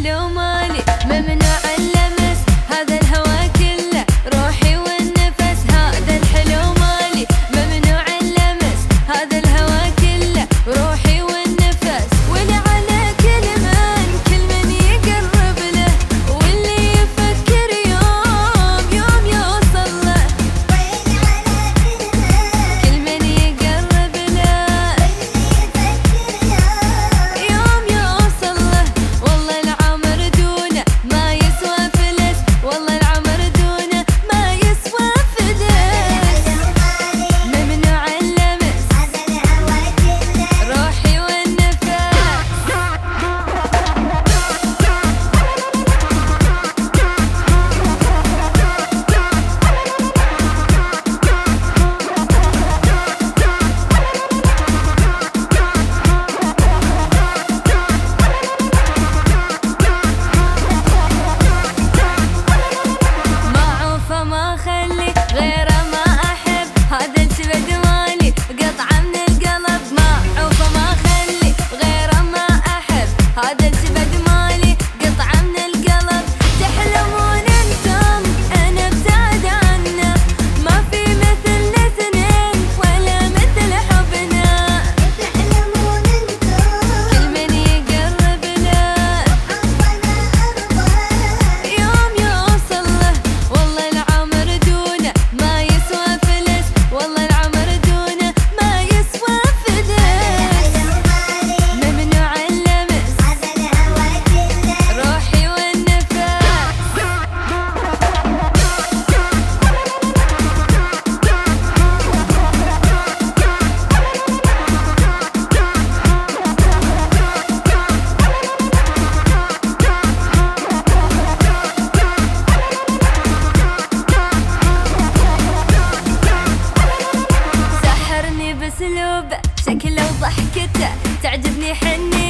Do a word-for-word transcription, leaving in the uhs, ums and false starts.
تحلو مالي ممنوع اللمس هذا الهوى كله روحي والنفس هذا الحلو مالي ممنوع اللمس هذا الهوى كله روحي والنفس ولا على كل من كل من يقرب له واللي يفكر يوم يوم يوصل له كل من يقرب له يوم يوصل له والله العمر دونه ما يسوى فلس والله العمر دونه ما يسوى فلس ممنوع اللمس روحي والنفس معوفة ما خلي غيره ما أحب هذا الزبد مالي قطعة من القلب معوفة ما خلي غيره ما أحب هذا الزبد مالي قطعة من القلب تحلمون انتم أنا ابتعد عنه ما في مثلنا اثنين ولا مثل حبنا تحلمون انتم كل من يقرب له يوم يوصل له والله العمر دونه ما يسوى فلس والله العمر دونه ما يسوى فلس ممنوع اللمس روحي والنفس سحرني باسلوبه شكله وضحكته تعجبني حني